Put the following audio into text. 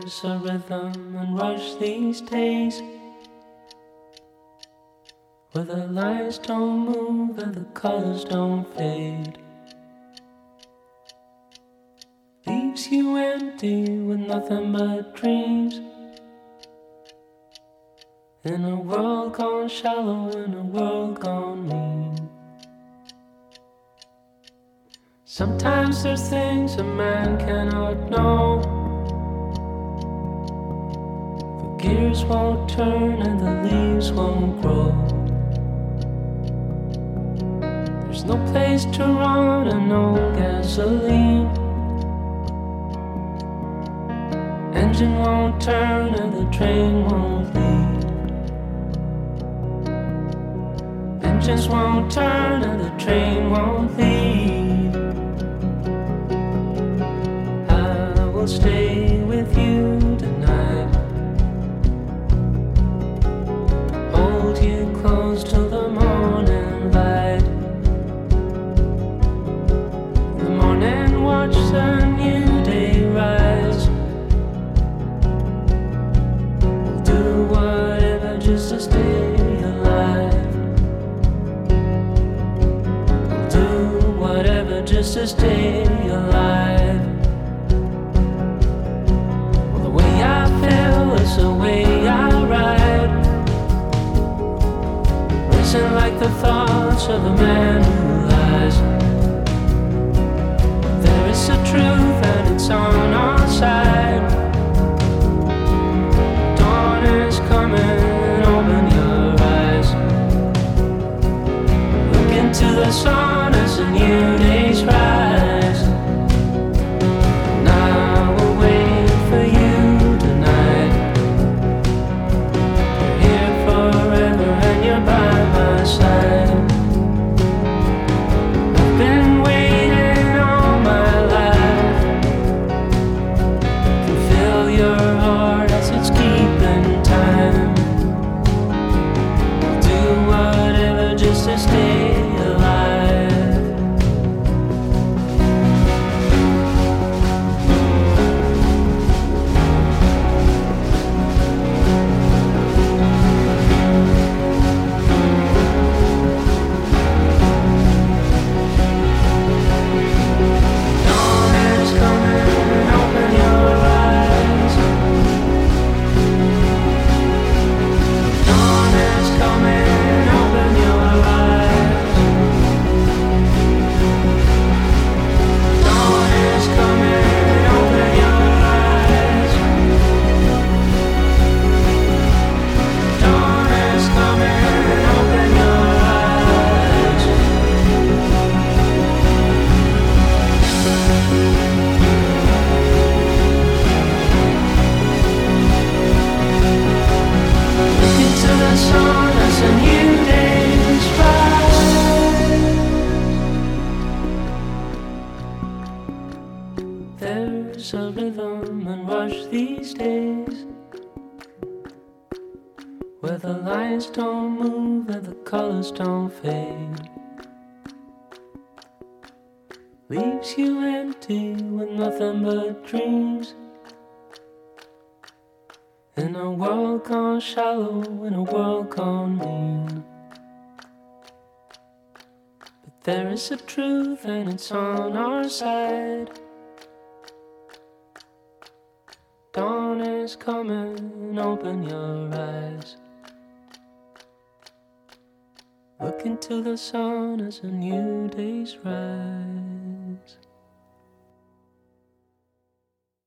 There's a rhythm and rush these days where the lights don't move and the colors don't fade. Leaves you empty with nothing but dreams. In a world gone shallow, in a world gone mean. Sometimes there's things a man cannot know. The gears won't turn and the leaves won't grow. There's no place to run and no gasoline. Engine won't turn and the train won't leave. Engines won't turn and the train won't leave. I will stay with you tonight. Hold you close till the morning light. In the morning watch the new day rise. We'll do whatever just to stay alive. We'll do whatever just to stay alive. Well, the way I feel is the way I ride. Racing like the thoughts of a man who lies. There is a truth and it's on our side. Dawn is coming, open your eyes. Look into the sun as a new day's rise. And I will wait for you tonight. You're here forever and you're by my side. I've been waiting all my life. Can feel your heart as it's keeping time. I'll do whatever just to stay alive. Dawn is coming, open your eyes. Dawn is coming, open your eyes. Dawn is coming, open your eyes. Dawn is coming, open your eyes. Look into the sun as a new day's rise. There's a rhythm and rush these days where the lines don't move and the colors don't fade. Leaves you empty with nothing but dreams. In a world gone shallow, in a world gone mean. But there is a truth and it's on our side. Dawn is coming, open your eyes. Look into the sun as a new day's rise.